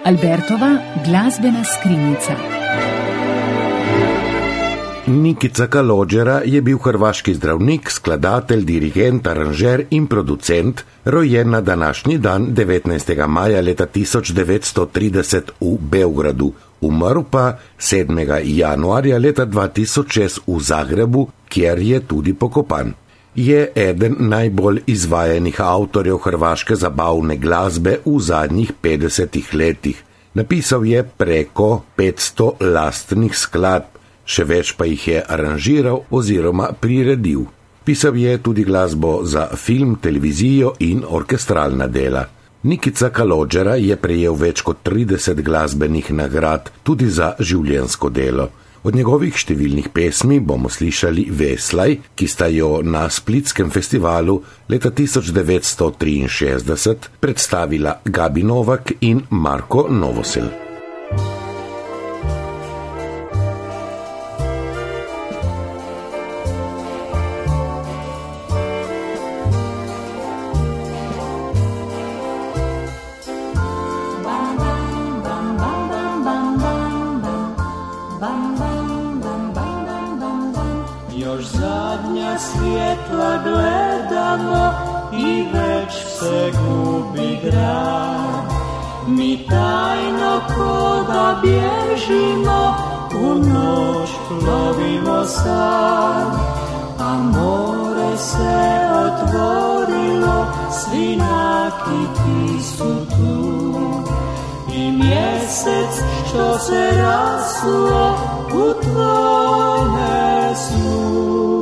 Albertova glasbena skrinjica. Nikica Kalođera je bil hrvaški zdravnik, skladatelj, dirigent, aranžer in producent, rojen na današnji dan 19. maja leta 1930 v Beogradu, umrl pa 7. januarja leta 2006 v Zagrebu, kjer je tudi pokopan. Je eden najbolj izvajanih avtorjev hrvaške zabavne glasbe v zadnjih 50 letih. Napisal je preko 500 lastnih skladb, še več pa jih je aranžiral oziroma priredil. Pisal je tudi glasbo za film, televizijo in orkestralna dela. Nikica Kalođera je prejel več kot 30 glasbenih nagrad tudi za življenjsko delo. Od njegovih številnih pesmi bomo slišali Veslaj, ki sta jo na Splitskem festivalu leta 1963 predstavila Gabi Novak in Marko Novosel. Još zadnja svjetla gledamo i već se gubi grad. Mi tajno ko da bježimo, u noć plovimo sad. A more se otvorilo, svi nakiti su tu. I mjesec što se rasuo u tvome snu.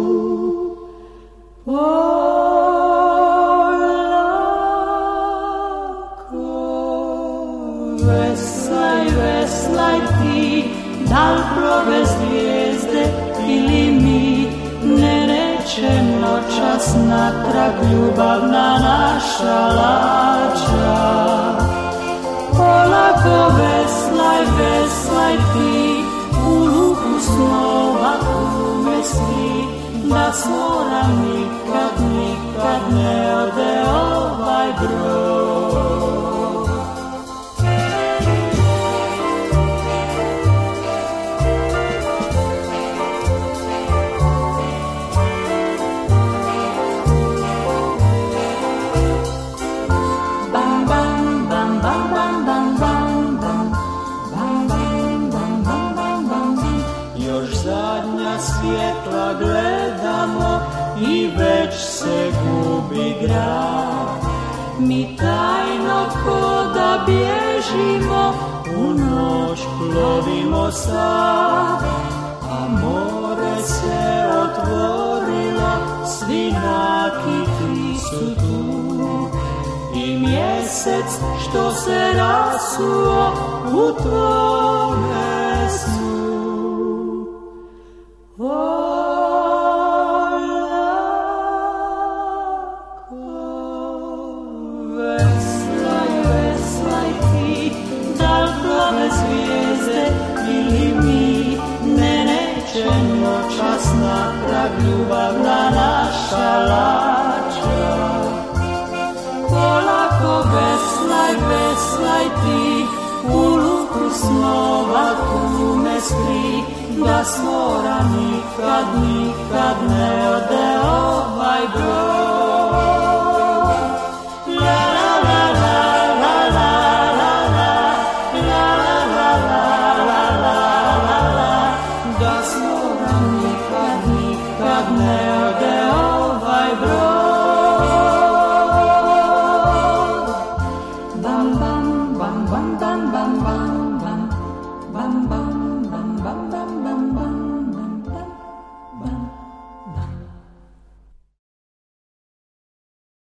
Veslaj, veslaj ti, dal prove zvijezde ili mi, ne reče noćas natrag ljubavna naša lađa. Polako veslaj, veslaj ti, u luku snova kume svi, da s mora nikad, nikad ne ode ovaj brod. Svjetla gledamo i već se gubi grad. Mi tajno ko da bježimo, u noć plovimo sad. A more se otvorilo, svi nakiti su tu. I mjesec što se rasuo u tvome snu. Ljubavna naša lađa. Polako veslaj, veslaj ti, u luku snova tu me skri, da s mora nikad, nikad ne ode ovaj brod.